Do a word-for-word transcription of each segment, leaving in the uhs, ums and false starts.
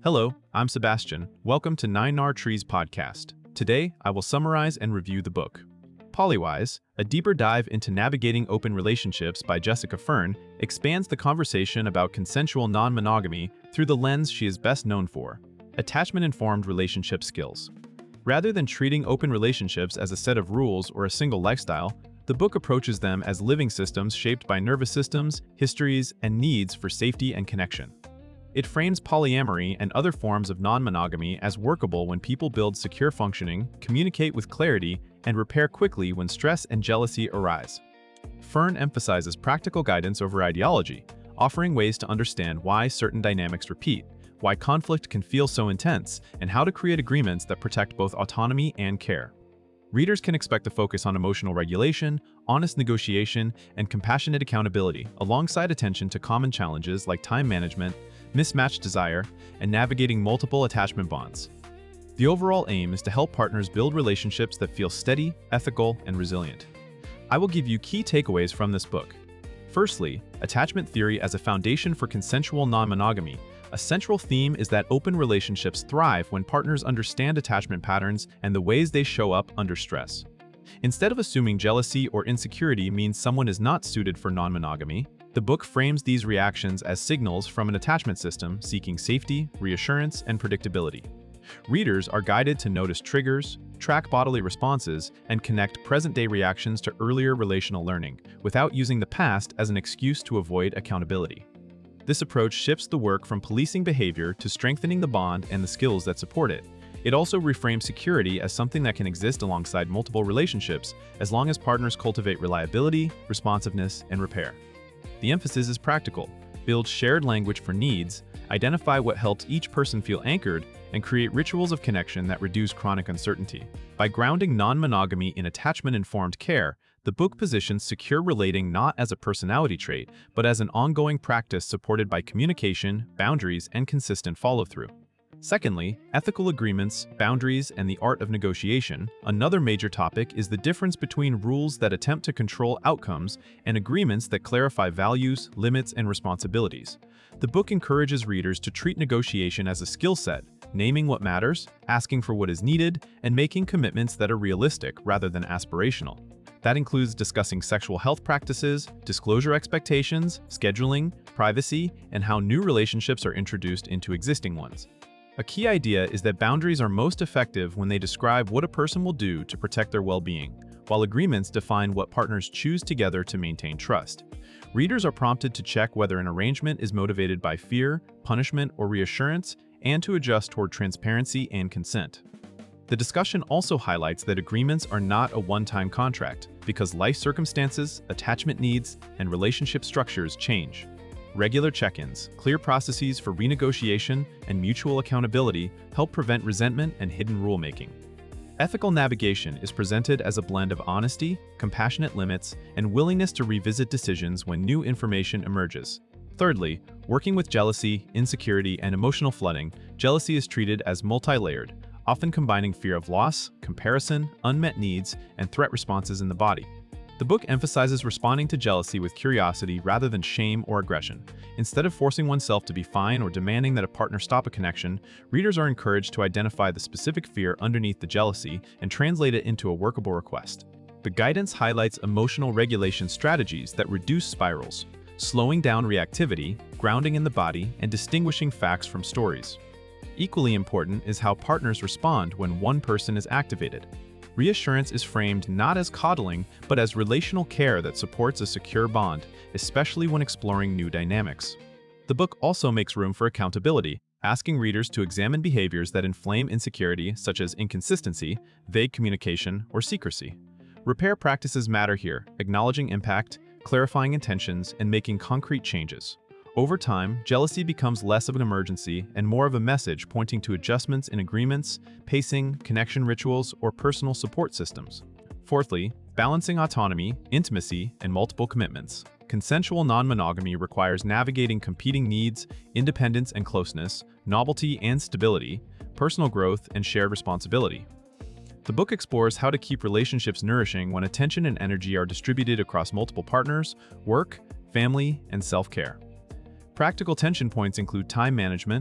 Hello, I'm Sebastian. Welcome to Nine Nar Trees podcast. Today, I will summarize and review the book. Polywise, a deeper dive into navigating open relationships by Jessica Fern, expands the conversation about consensual non-monogamy through the lens she is best known for: attachment-informed relationship skills. Rather than treating open relationships as a set of rules or a single lifestyle, the book approaches them as living systems shaped by nervous systems, histories, and needs for safety and connection. It frames polyamory and other forms of non-monogamy as workable when people build secure functioning, communicate with clarity, and repair quickly when stress and jealousy arise. Fern emphasizes practical guidance over ideology, offering ways to understand why certain dynamics repeat, why conflict can feel so intense, and how to create agreements that protect both autonomy and care. Readers can expect a focus on emotional regulation, honest negotiation, and compassionate accountability, alongside attention to common challenges like time management, mismatched desire, and navigating multiple attachment bonds. The overall aim is to help partners build relationships that feel steady, ethical, and resilient. I will give you key takeaways from this book. Firstly, attachment theory as a foundation for consensual non-monogamy. A central theme is that open relationships thrive when partners understand attachment patterns and the ways they show up under stress. Instead of assuming jealousy or insecurity means someone is not suited for non-monogamy, the book frames these reactions as signals from an attachment system seeking safety, reassurance, and predictability. Readers are guided to notice triggers, track bodily responses, and connect present-day reactions to earlier relational learning, without using the past as an excuse to avoid accountability. This approach shifts the work from policing behavior to strengthening the bond and the skills that support it. It also reframes security as something that can exist alongside multiple relationships as long as partners cultivate reliability, responsiveness, and repair. The emphasis is practical: build shared language for needs, identify what helps each person feel anchored, and create rituals of connection that reduce chronic uncertainty. By grounding non-monogamy in attachment-informed care, the book positions secure relating not as a personality trait, but as an ongoing practice supported by communication, boundaries, and consistent follow-through. Secondly, ethical agreements, boundaries, and the art of negotiation. Another major topic is the difference between rules that attempt to control outcomes and agreements that clarify values, limits, and responsibilities. The book encourages readers to treat negotiation as a skill set, naming what matters, asking for what is needed, and making commitments that are realistic rather than aspirational. That includes discussing sexual health practices, disclosure expectations, scheduling, privacy, and how new relationships are introduced into existing ones. A key idea is that boundaries are most effective when they describe what a person will do to protect their well-being, while agreements define what partners choose together to maintain trust. Readers are prompted to check whether an arrangement is motivated by fear, punishment, or reassurance, and to adjust toward transparency and consent. The discussion also highlights that agreements are not a one-time contract, because life circumstances, attachment needs, and relationship structures change. Regular check-ins, clear processes for renegotiation, and mutual accountability help prevent resentment and hidden rulemaking. Ethical navigation is presented as a blend of honesty, compassionate limits, and willingness to revisit decisions when new information emerges. Thirdly, working with jealousy, insecurity, and emotional flooding. Jealousy is treated as multi-layered, often combining fear of loss, comparison, unmet needs, and threat responses in the body. The book emphasizes responding to jealousy with curiosity rather than shame or aggression. Instead of forcing oneself to be fine or demanding that a partner stop a connection, readers are encouraged to identify the specific fear underneath the jealousy and translate it into a workable request. The guidance highlights emotional regulation strategies that reduce spirals, slowing down reactivity, grounding in the body, and distinguishing facts from stories. Equally important is how partners respond when one person is activated. Reassurance is framed not as coddling, but as relational care that supports a secure bond, especially when exploring new dynamics. The book also makes room for accountability, asking readers to examine behaviors that inflame insecurity, such as inconsistency, vague communication, or secrecy. Repair practices matter here, acknowledging impact, clarifying intentions, and making concrete changes. Over time, jealousy becomes less of an emergency and more of a message pointing to adjustments in agreements, pacing, connection rituals, or personal support systems. Fourthly, balancing autonomy, intimacy, and multiple commitments. Consensual non-monogamy requires navigating competing needs, independence and closeness, novelty and stability, personal growth, and shared responsibility. The book explores how to keep relationships nourishing when attention and energy are distributed across multiple partners, work, family, and self-care. Practical tension points include time management,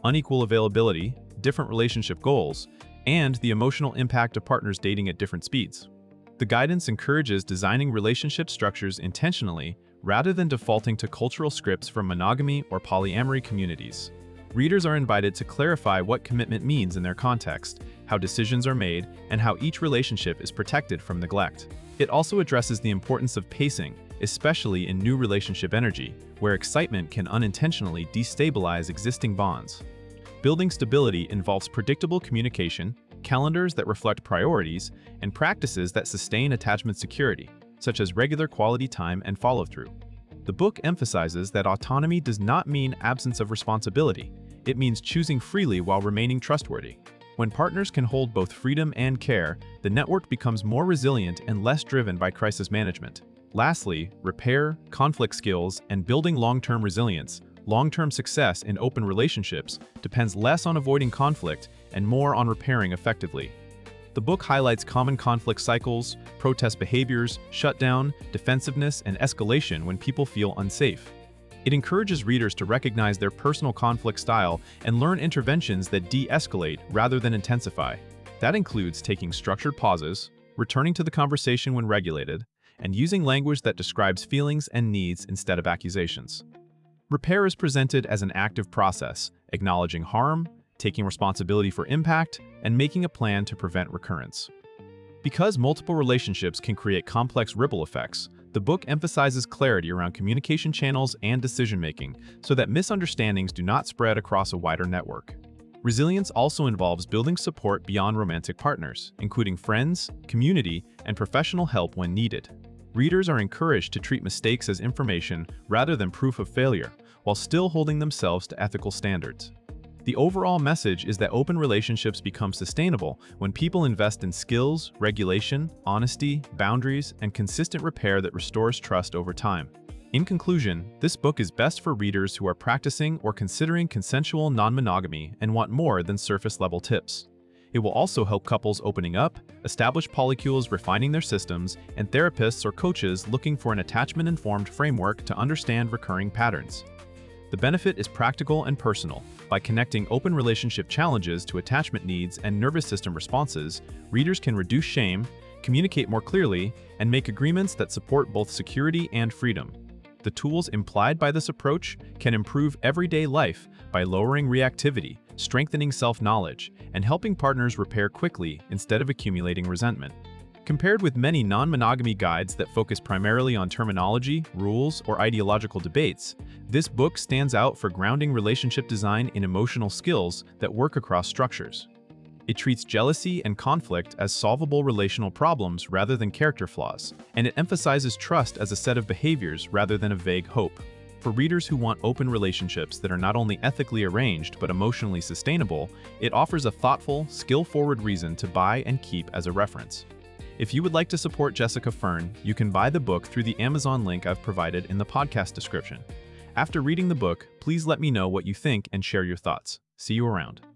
unequal availability, different relationship goals, and the emotional impact of partners dating at different speeds. The guidance encourages designing relationship structures intentionally rather than defaulting to cultural scripts from monogamy or polyamory communities. Readers are invited to clarify what commitment means in their context, how decisions are made, and how each relationship is protected from neglect. It also addresses the importance of pacing, especially in new relationship energy, where excitement can unintentionally destabilize existing bonds. Building stability involves predictable communication, calendars that reflect priorities, and practices that sustain attachment security, such as regular quality time and follow-through. The book emphasizes that autonomy does not mean absence of responsibility. It means choosing freely while remaining trustworthy. When partners can hold both freedom and care, the network becomes more resilient and less driven by crisis management. Lastly, repair, conflict skills, and building long-term resilience. Long-term success in open relationships depends less on avoiding conflict and more on repairing effectively. The book highlights common conflict cycles, protest behaviors, shutdown, defensiveness, and escalation when people feel unsafe. It encourages readers to recognize their personal conflict style and learn interventions that de-escalate rather than intensify. That includes taking structured pauses, returning to the conversation when regulated, and using language that describes feelings and needs instead of accusations. Repair is presented as an active process, acknowledging harm, taking responsibility for impact, and making a plan to prevent recurrence. Because multiple relationships can create complex ripple effects, the book emphasizes clarity around communication channels and decision-making so that misunderstandings do not spread across a wider network. Resilience also involves building support beyond romantic partners, including friends, community, and professional help when needed. Readers are encouraged to treat mistakes as information rather than proof of failure, while still holding themselves to ethical standards. The overall message is that open relationships become sustainable when people invest in skills, regulation, honesty, boundaries, and consistent repair that restores trust over time. In conclusion, this book is best for readers who are practicing or considering consensual non-monogamy and want more than surface-level tips. It will also help couples opening up, established polycules refining their systems, and therapists or coaches looking for an attachment-informed framework to understand recurring patterns. The benefit is practical and personal. By connecting open relationship challenges to attachment needs and nervous system responses, readers can reduce shame, communicate more clearly, and make agreements that support both security and freedom. The tools implied by this approach can improve everyday life by lowering reactivity, strengthening self-knowledge, and helping partners repair quickly instead of accumulating resentment. Compared with many non-monogamy guides that focus primarily on terminology, rules, or ideological debates, this book stands out for grounding relationship design in emotional skills that work across structures. It treats jealousy and conflict as solvable relational problems rather than character flaws, and it emphasizes trust as a set of behaviors rather than a vague hope. For readers who want open relationships that are not only ethically arranged but emotionally sustainable, it offers a thoughtful, skill-forward reason to buy and keep as a reference. If you would like to support Jessica Fern, you can buy the book through the Amazon link I've provided in the podcast description. After reading the book, please let me know what you think and share your thoughts. See you around.